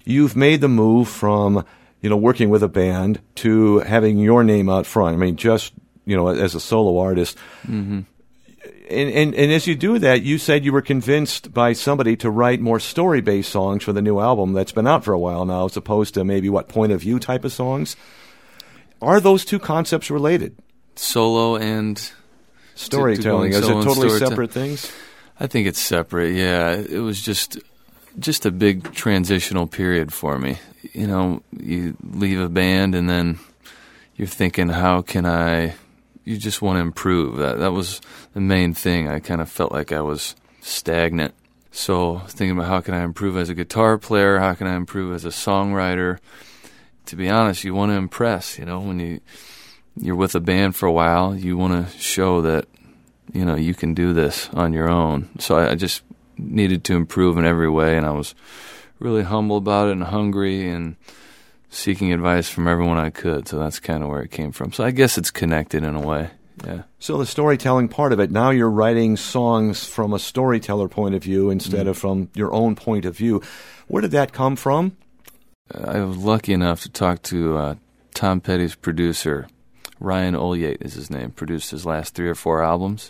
you've made the move from, working with a band to having your name out front. I mean, just, as a solo artist. Mm-hmm. And as you do that, you said you were convinced by somebody to write more story-based songs for the new album that's been out for a while now, as opposed to maybe, point of view type of songs. Are those two concepts related? Solo and storytelling. Is it totally separate things? I think it's separate, yeah. It was just a big transitional period for me. You leave a band and then you're thinking, how can you just want to improve. That was the main thing. I kind of felt like I was stagnant. So thinking about how can I improve as a guitar player, how can I improve as a songwriter. To be honest, you want to impress. When you're with a band for a while, you want to show that, you can do this on your own. So I just needed to improve in every way, and I was really humble about it and hungry and seeking advice from everyone I could. So that's kind of where it came from. So I guess it's connected in a way, yeah. So the storytelling part of it, now you're writing songs from a storyteller point of view instead of from your own point of view. Where did that come from? I was lucky enough to talk to Tom Petty's producer. Ryan Olyate is his name, produced his last 3 or 4 albums.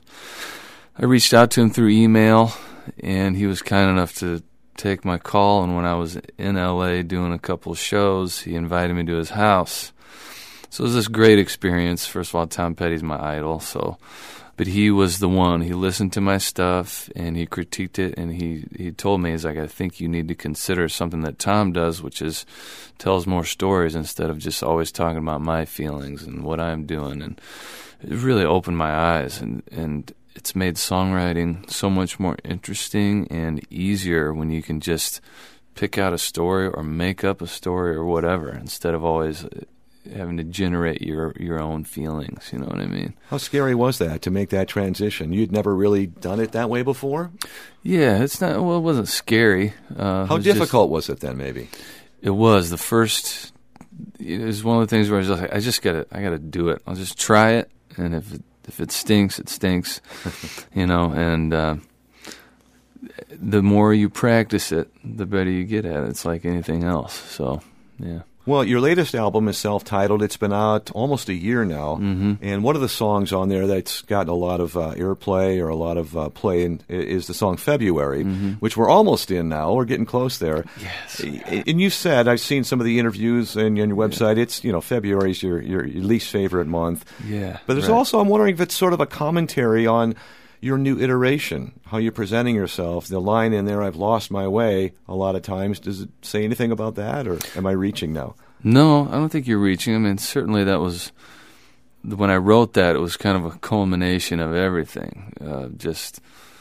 I reached out to him through email, and he was kind enough to take my call, and when I was in L.A. doing a couple of shows, he invited me to his house. So it was this great experience. First of all, Tom Petty's my idol, but he was the one. He listened to my stuff, and he critiqued it, and he told me, he's like, I think you need to consider something that Tom does, which is tells more stories instead of just always talking about my feelings and what I'm doing. And it really opened my eyes, and it's made songwriting so much more interesting and easier when you can just pick out a story or make up a story or whatever, instead of always having to generate your own feelings, you know what I mean? How scary was that, to make that transition? You'd never really done it that way before? Yeah, it wasn't scary. How difficult was it then, maybe? It was. The first, it was one of the things where I was like, I gotta do it. I'll just try it, and if it stinks, it stinks, and the more you practice it, the better you get at it. It's like anything else, so, yeah. Well, your latest album is self-titled. It's been out almost a year now. Mm-hmm. And one of the songs on there that's gotten a lot of airplay or a lot of play is the song February, which we're almost in now. We're getting close there. Yes. And you said, I've seen some of the interviews on your website, it's, February's your least favorite month. Yeah. But there's also, I'm wondering if it's sort of a commentary on your new iteration, how you're presenting yourself. The line in there, I've lost my way, a lot of times. Does it say anything about that, or am I reaching now? No, I don't think you're reaching. I mean, certainly that was, when I wrote that, it was kind of a culmination of everything. Just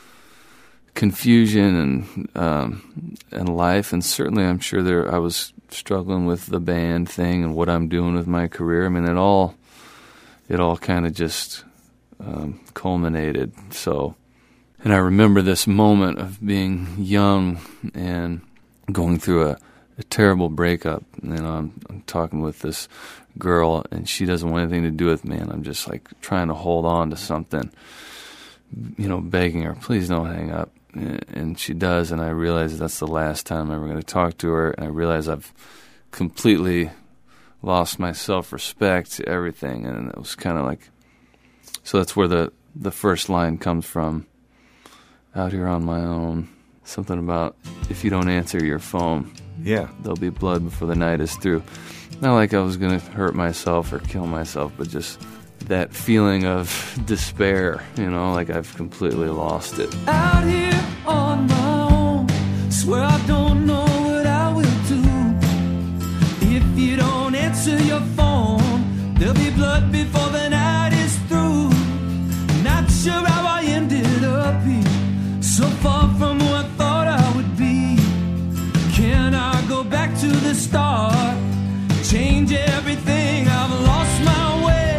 confusion and life, and certainly I'm sure I was struggling with the band thing and what I'm doing with my career. I mean, it all kind of just culminated. So, and I remember this moment of being young and going through a terrible breakup. I'm talking with this girl, and she doesn't want anything to do with me, and I'm just like trying to hold on to something, begging her, please don't hang up. And she does, and I realize that's the last time I'm ever going to talk to her, and I realize I've completely lost my self-respect, everything, and it was kind of like, so that's where the first line comes from. Out here on my own. Something about, if you don't answer your phone, there'll be blood before the night is through. Not like I was going to hurt myself or kill myself, but just that feeling of despair, like I've completely lost it. Out here on my own, swear I don't know what I will do. If you don't answer your phone, there'll be blood before the night is through. Not sure how I ended up here, so far from who I thought I would be. Can I go back to the start, change everything? I've lost my way,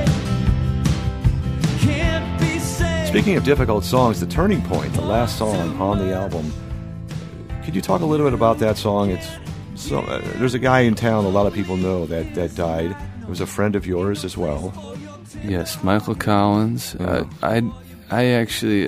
can't be saved. Speaking of difficult songs, The Turning Point, the last song on the album, could you talk a little bit about that song? There's a guy in town a lot of people know that died. It was a friend of yours as well. Yes, Michael Collins. I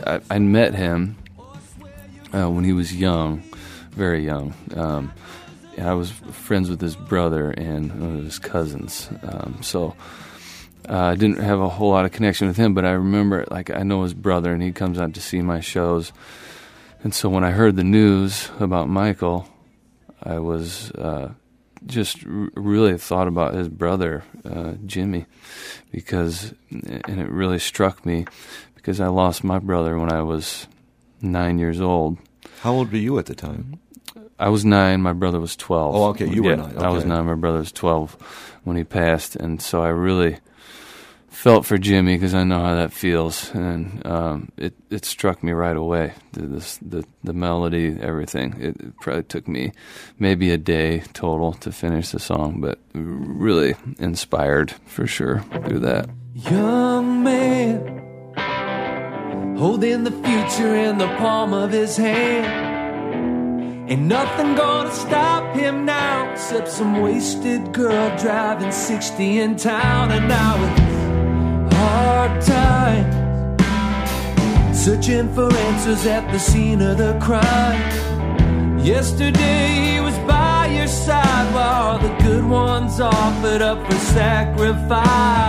met him when he was young, very young, I was friends with his brother and one of his cousins. So I didn't have a whole lot of connection with him, but I remember, like, I know his brother, and he comes out to see my shows. And so when I heard the news about Michael, I was just really thought about his brother, Jimmy, and it really struck me because I lost my brother when I was 9 years old. How old were you at the time? I was 9, my brother was 12. Oh, okay, you were 9. Okay. I was 9, my brother was 12 when he passed, and so I really felt for Jimmy because I know how that feels, and it struck me right away. The melody, everything. It probably took me maybe a day total to finish the song, but really inspired for sure through that. Young man, holding the future in the palm of his hand. Ain't nothing gonna stop him now except some wasted girl driving 60 in town. And now it's hard times, searching for answers at the scene of the crime. Yesterday he was by your side while the good ones offered up for sacrifice.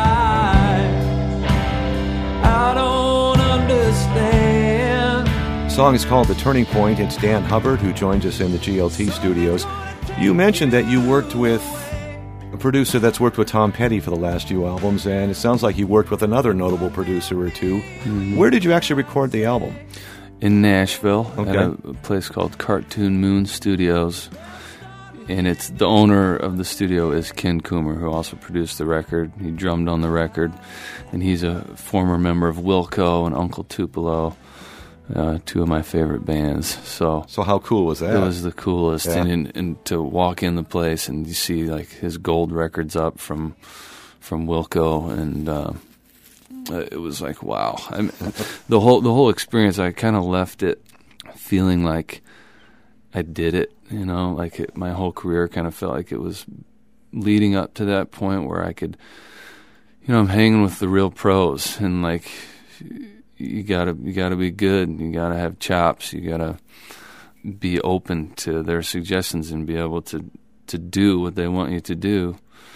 I don't understand. The song is called The Turning Point. It's Dan Hubbard who joins us in the GLT studios. You mentioned that you worked with a producer that's worked with Tom Petty for the last few albums, and it sounds like you worked with another notable producer or two. Mm-hmm. Where did you actually record the album? In Nashville, okay, at a place called Cartoon Moon Studios. And it's the owner of the studio is Ken Coomer, who also produced the record. He drummed on the record, and he's a former member of Wilco and Uncle Tupelo, two of my favorite bands. So how cool was that? It was the coolest, yeah. and to walk in the place and you see like his gold records up from Wilco, and it was like, wow. I mean, the whole experience, I kind of left it feeling like I did it. You know, like my whole career kind of felt like it was leading up to that point where I could, you know, I'm hanging with the real pros, and like you gotta be good, you gotta have chops, you gotta be open to their suggestions and be able to do what they want you to do.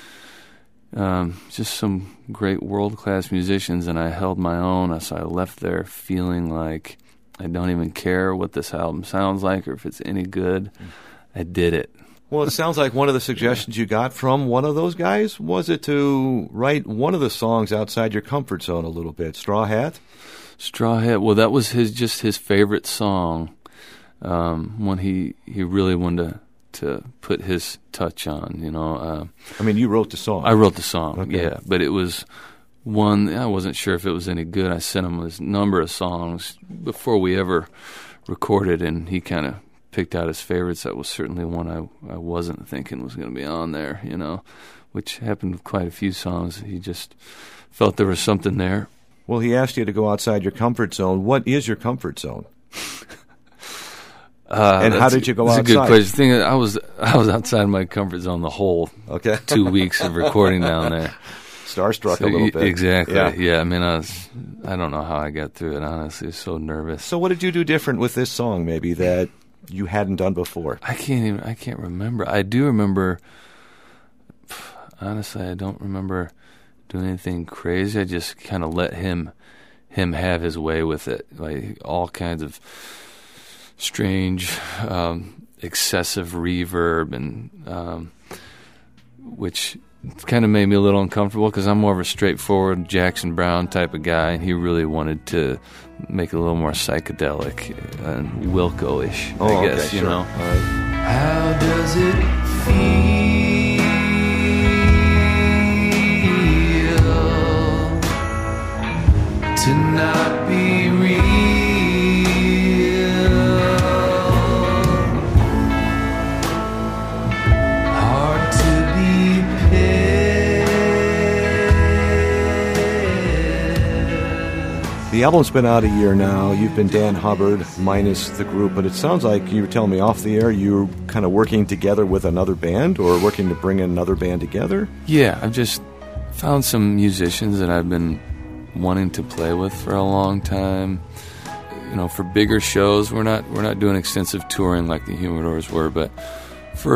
Just some great world-class musicians, and I held my own. So I left there feeling like I don't even care what this album sounds like or if it's any good. I did it. Well, it sounds like one of the suggestions you got from one of those guys was it to write one of the songs outside your comfort zone a little bit. Straw Hat? Straw Hat. Well, that was his favorite song. One he really wanted to put his touch on, you know. I mean, you wrote the song. I wrote the song, okay. Yeah. But it was one, I wasn't sure if it was any good. I sent him this number of songs before we ever recorded, and he kind of picked out his favorites. That was certainly one I wasn't thinking was going to be on there, you know, which happened with quite a few songs. He just felt there was something there. Well, he asked you to go outside your comfort zone. What is your comfort zone? And how did you go outside? That's a good question. The thing is, I was outside my comfort zone the whole 2 weeks of recording down there. Starstruck a little bit. Exactly. Yeah. I mean, I don't know how I got through it, honestly. I was so nervous. So what did you do different with this song, maybe, that you hadn't done before? I can't remember. I do remember, honestly, I don't remember doing anything crazy. I just kind of let him have his way with it. Like all kinds of strange, excessive reverb, and which kind of made me a little uncomfortable because I'm more of a straightforward Jackson Browne type of guy, and he really wanted to make it a little more psychedelic and Wilco-ish, I guess, okay, you sure. know. How does it feel to not be real? Hard to be pissed. The album's been out a year now. You've been Dan Hubbard minus the group, but it sounds like you were telling me off the air you're kind of working together with another band or working to bring another band together? Yeah, I've just found some musicians that I've been wanting to play with for a long time. You know, for bigger shows, we're not doing extensive touring like the Humidors were, but for,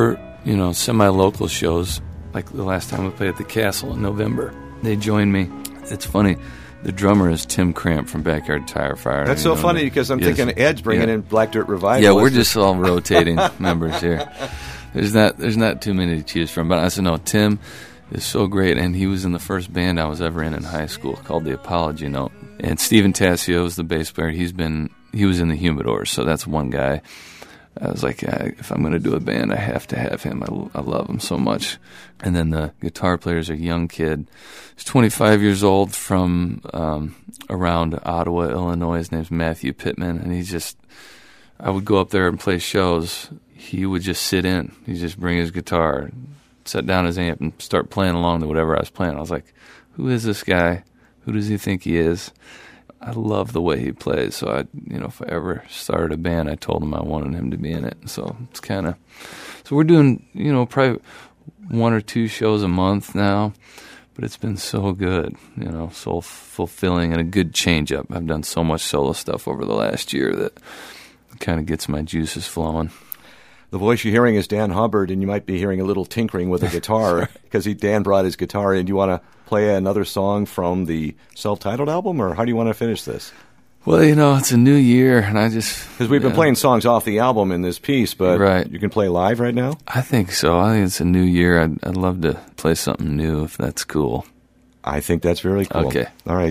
semi-local shows, like the last time we played at the Castle in November. They joined me. It's funny. The drummer is Tim Cramp from Backyard Tire Fire. That's so funny because I'm thinking Ed's bringing in Black Dirt Revival. Yeah, we're just all rotating members here. There's not too many to choose from. But I said, no, Tim is so great, and he was in the first band I was ever in high school called The Apology Note. And Stephen Tassio is the bass player. He was in the Humidors, so that's one guy. I was like, if I'm going to do a band, I have to have him. I love him so much. And then the guitar player is a young kid. He's 25 years old from around Ottawa, Illinois. His name's Matthew Pittman. And I would go up there and play shows. He would just sit in. He'd just bring his guitar, set down his amp, and start playing along to whatever I was playing. I was like, who is this guy? Who does he think he is? I love the way he plays, so if I ever started a band, I told him I wanted him to be in it. So it's so we're doing, probably 1 or 2 shows a month now, but it's been so good, so fulfilling and a good change up. I've done so much solo stuff over the last year that it kind of gets my juices flowing. The voice you're hearing is Dan Hubbard, and you might be hearing a little tinkering with a guitar because Dan brought his guitar in. Do you want to play another song from the self-titled album, or how do you want to finish this? Well, it's a new year, and because we've been playing songs off the album in this piece, but right. You can play live right now? I think so. I think it's a new year. I'd love to play something new if that's cool. I think that's very cool. Okay. All right.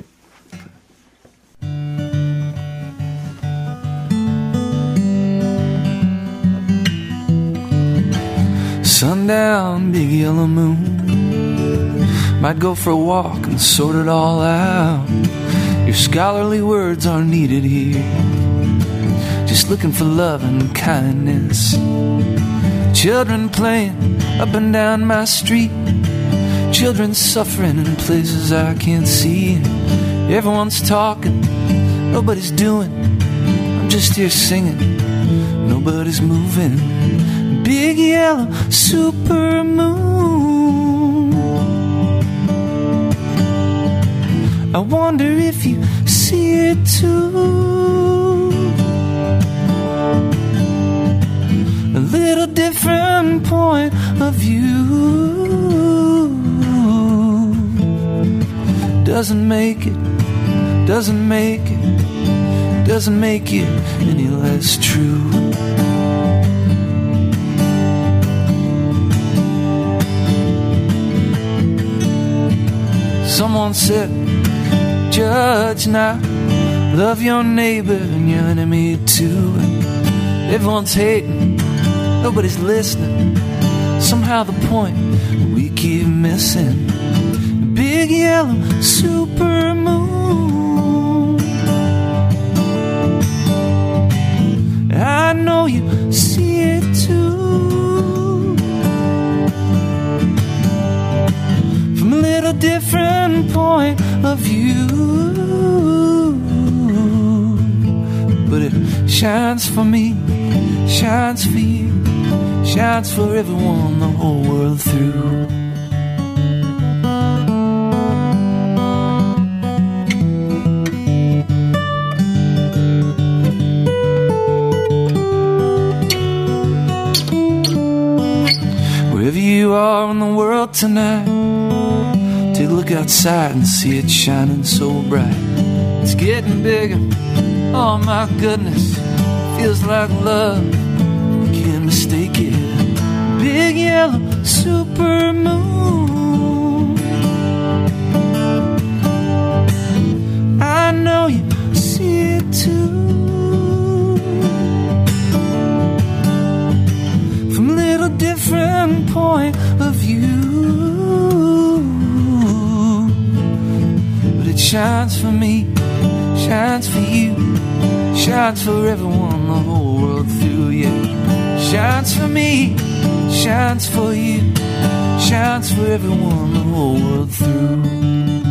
Sundown, big yellow moon. Might go for a walk and sort it all out. Your scholarly words are needed here. Just looking for love and kindness. Children playing up and down my street. Children suffering in places I can't see. Everyone's talking, nobody's doing. I'm just here singing, nobody's moving. Big yellow super moon. I wonder if you see it too. A little different point of view doesn't make it any less true. Someone said, judge not, love your neighbor and your enemy too. Everyone's hating, nobody's listening. Somehow the point we keep missing. Big yellow super moon. I know you see it too. From a little different point of view, but it shines for me, shines for you, shines for everyone the whole world through. Wherever you are in the world tonight, take a look outside and see it shining so bright. It's getting bigger, oh my goodness, feels like love, you can't mistake it. Big yellow super moon. I know you see it too. From a little different point of view, but it shines for me, shines for you, shines for everyone the whole world through. Yeah, shines for me, shines for you, shines for everyone the whole world through.